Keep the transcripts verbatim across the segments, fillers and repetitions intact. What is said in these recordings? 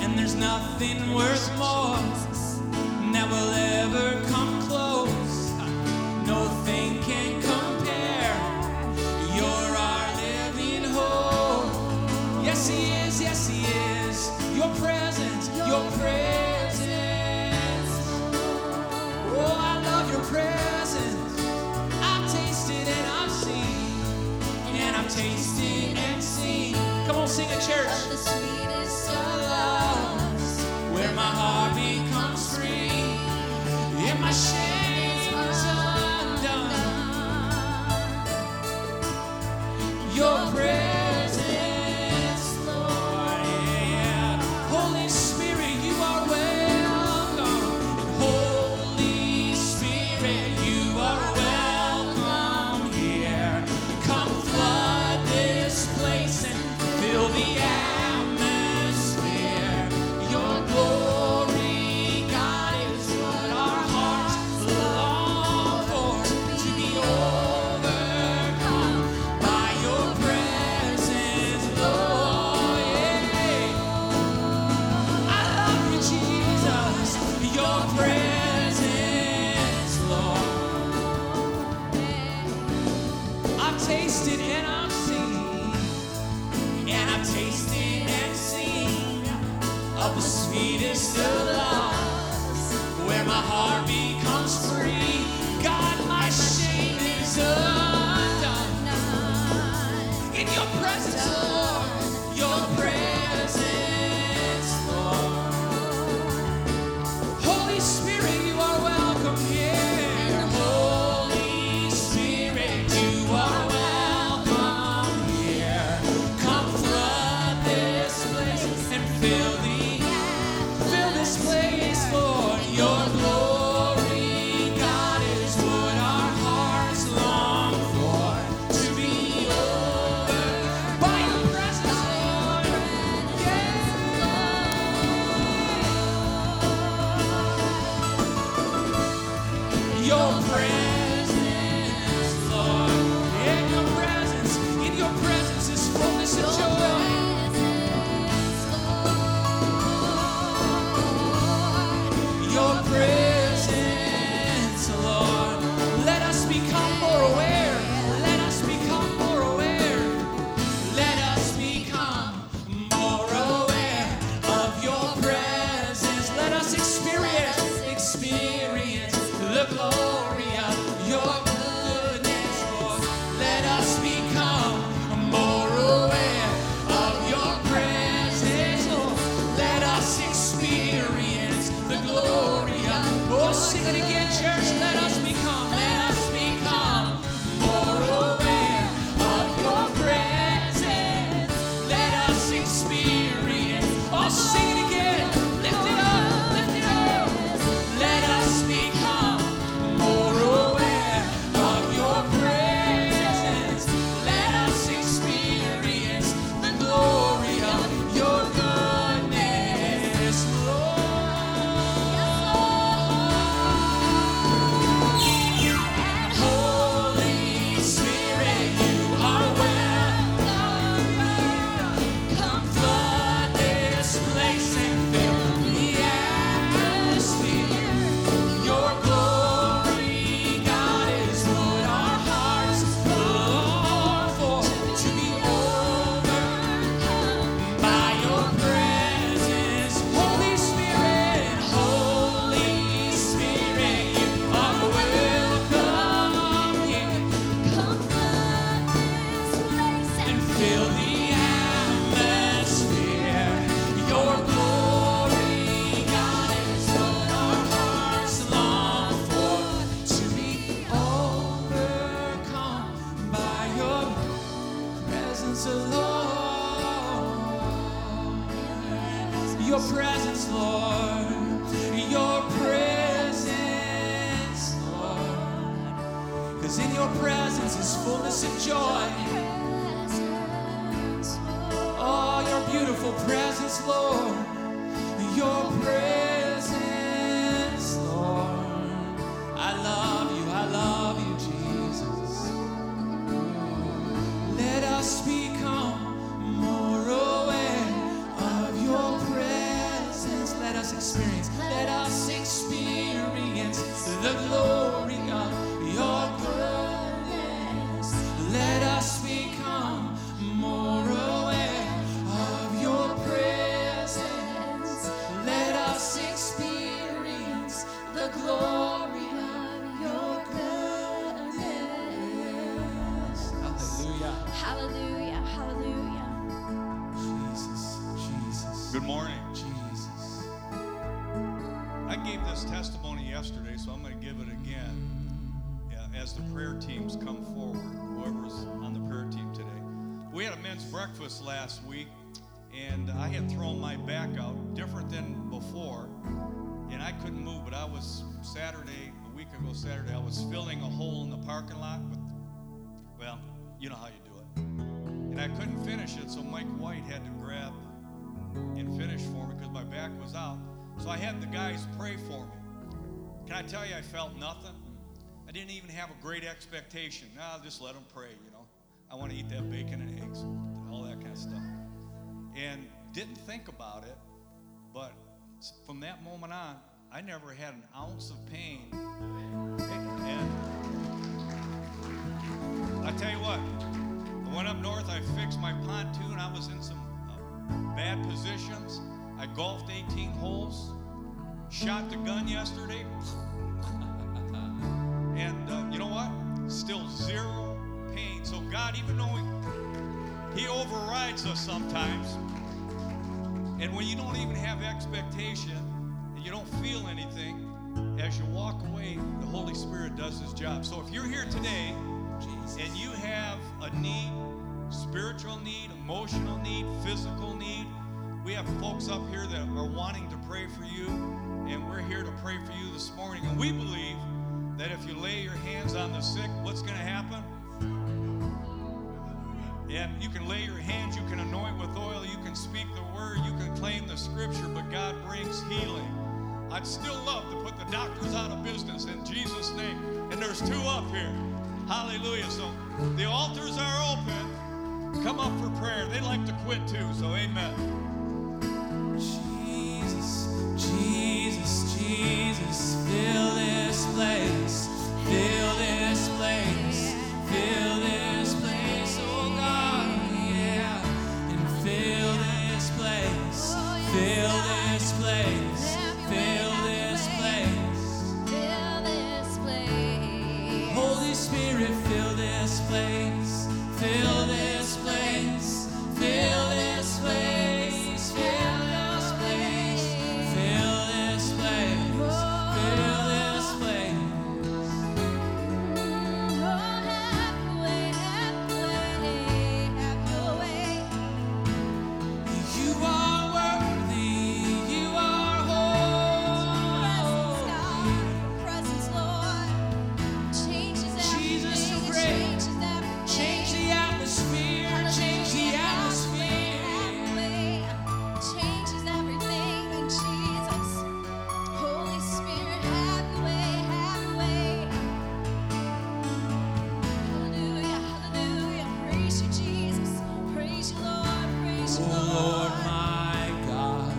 And there's nothing worth more that will ever come close. No thing can compare. You're our living hope. Yes, He is, yes, He is. Your presence, your presence. Oh, I love your presence. I've tasted and I've seen, and I've tasted and seen. Come on, sing it, church. Of the sweetest of loves, Where my heart becomes free, and my shame is undone. Your presence, Lord, yeah. Holy Spirit, you are welcome. Holy Spirit, you are welcome here. Come flood this place and fill the atmosphere. Your glory, God, is what our hearts long for. To be overcome by your presence, Lord. Yeah. I love you, Jesus. Your presence, Lord. I've tasted and I've seen, and I've tasted and seen of the sweetest of loves, where my heart becomes free. God, my shame is undone. In your presence, Lord, your presence, Lord. Holy Spirit, you are welcome here. Holy Spirit, you are welcome here. Come flood this place and fill the fill this place, Lord. Your glory, God, is what our hearts long for. To be over by your presence, Lord. Yeah. Your presence, Lord. In your presence, in your presence is fullness of joy. Your presence, Lord. Let us become more aware. Let us become more aware. Let us become more aware of your presence. Let us experience, experience the glory of your goodness, Lord. Let us become more aware of your presence, Lord. Let us experience the glory of. Oh, sing it again, church. Let us become, let us become more aware of your presence. Let us experience. Oh, sing it again. Lift it up, lift it up. Let us become more aware of your presence. Let us experience the glory of your goodness, Lord. Holy Spirit, you are welcome here. Come flood this place and fill the atmosphere. Your glory, God, is what our hearts long for. To be overcome by your presence. Holy Spirit, Holy Spirit, you are welcome here. Come flood this place And fill the atmosphere. Your glory, God, is what our hearts long for. To be overcome by your presence alone. Your presence, Lord. Your presence, Lord. Because in your presence is fullness of joy. Oh, your beautiful presence, Lord. Your presence, Lord. I love you, I love you, Jesus. Let us become more aware of your presence. Good morning. Jesus. I gave this testimony yesterday, so I'm going to give it again yeah, as the prayer teams come forward, whoever's on the prayer team today. We had a men's breakfast last week, and I had thrown my back out different than before, and I couldn't move, but I was Saturday, a week ago Saturday, I was filling a hole in the parking lot with, well, you know how you do it. And I couldn't finish it, so Mike White had to grab and finish for me because my back was out. So I had the guys pray for me. Can I tell you, I felt nothing. I didn't even have a great expectation. No, I'll just let them pray, you know. I want to eat that bacon and eggs, all that kind of stuff. And didn't think about it, but from that moment on, I never had an ounce of pain. And I tell you what, I went up north, I fixed my pontoon, I was in some bad positions. I golfed eighteen holes, shot the gun yesterday, and uh, you know what? Still zero pain. So God, even though he, he overrides us sometimes, and when you don't even have expectation and you don't feel anything, as you walk away, the Holy Spirit does his job. So if you're here today Jesus. And you have a need, spiritual need, emotional need, physical need, we have folks up here that are wanting to pray for you, and we're here to pray for you this morning. And we believe that if you lay your hands on the sick, what's going to happen? And you can lay your hands, you can anoint with oil, you can speak the word, you can claim the scripture, but God brings healing. I'd still love to put the doctors out of business in Jesus' name. And there's two up here. Hallelujah. So the altars are open. Come up for prayer. They like to quit too, so amen. Jesus, Jesus, Jesus, fill this place, fill this place, fill this place, oh God, yeah, and fill this place, fill this place, fill this place, Fill this place. Holy Spirit, fill this place, fill this place, fill this place, fill this place, fill this place, fill this place. Oh, have your way, have your way, have your way. You are worthy, you are holy. Presence, Lord, changes Jesus, everything, so great. changes everything. Change the atmosphere, change the atmosphere. Changes everything in Jesus. Holy Spirit, have your way, have your way. Hallelujah, hallelujah. Praise you, Jesus. Praise you, Lord. Praise you, Oh Lord, Lord. my God,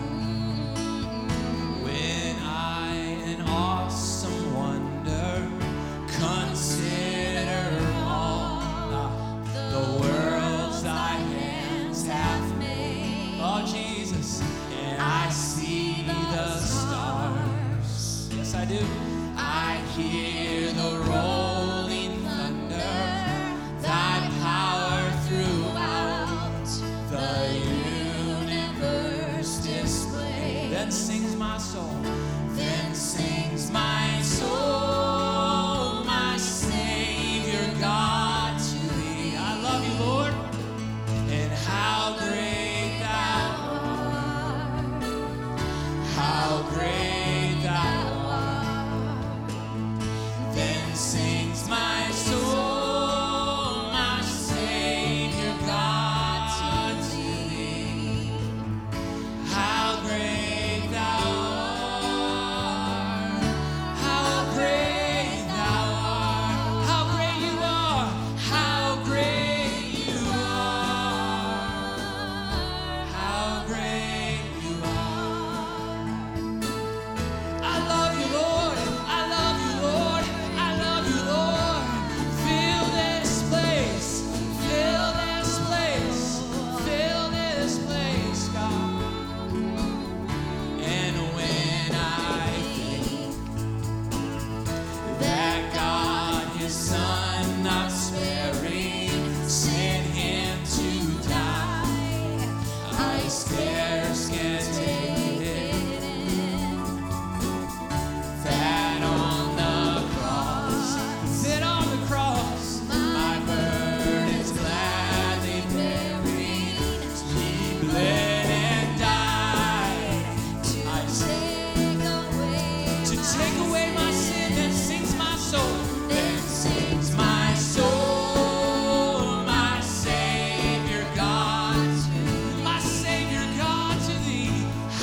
when I in awesome wonder consider all the worlds thy hands have made. Oh Jesus, and I see the stars. Yes, I do. I hear the rolling thunder, thy power throughout the universe display. Then sings my soul, then sings my soul, my Savior God to thee. I love you, Lord, and how great thou art, how great thou art. Then sings my soul, my Savior God to thee. How great thou art, how scarce can take it in. That on the cross, that on the cross, my burdens gladly buried. He bled and died I Take away to take away my sin. Then sings my soul. Then sings My soul, my Savior God, my Savior God, to thee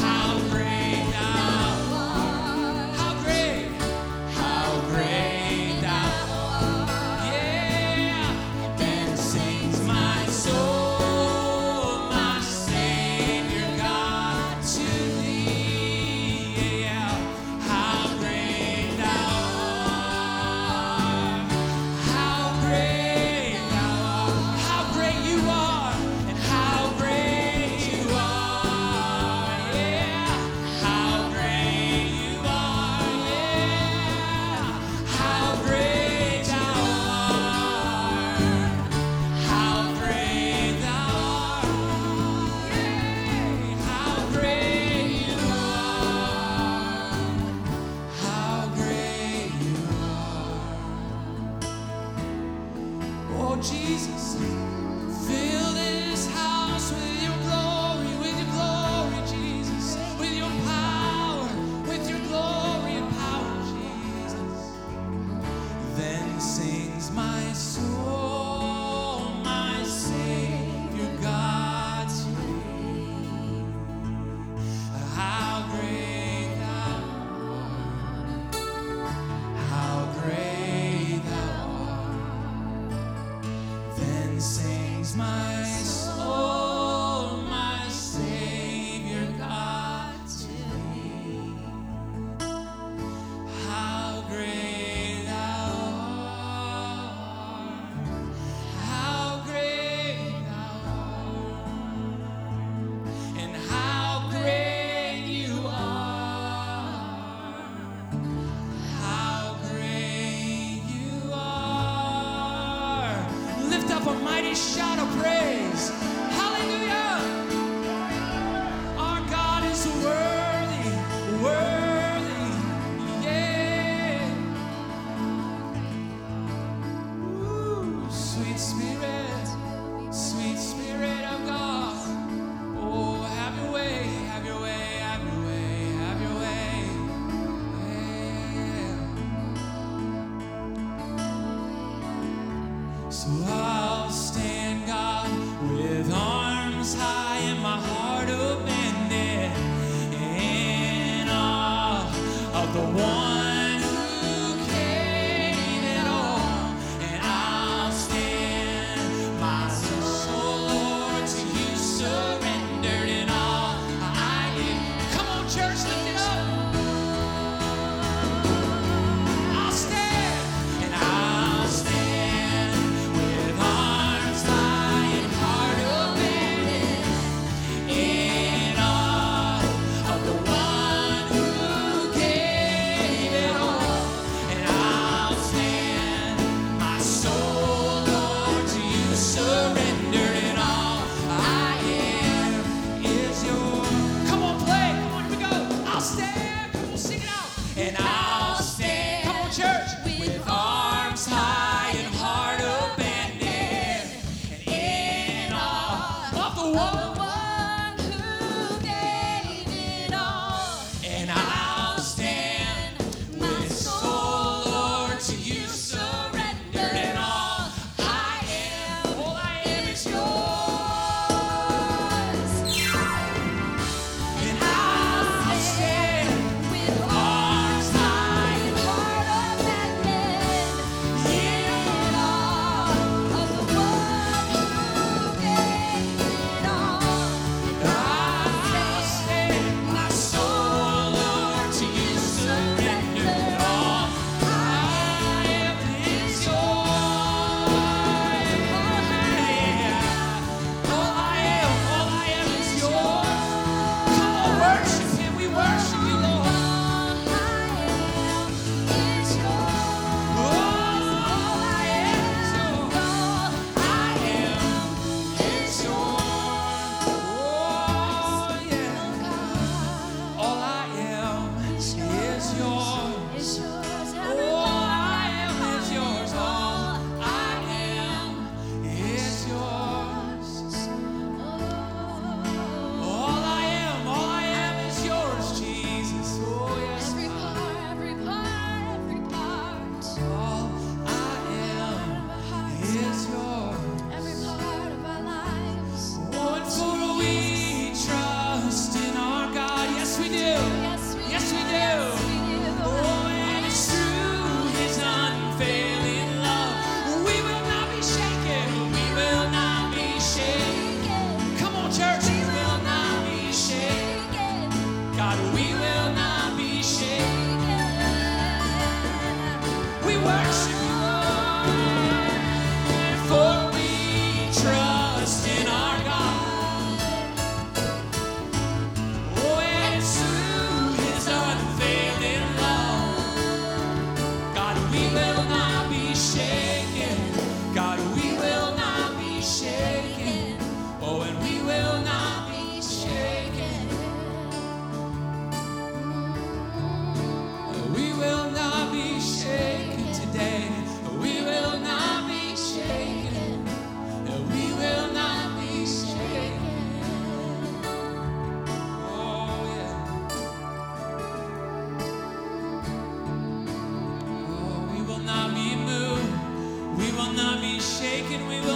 and we will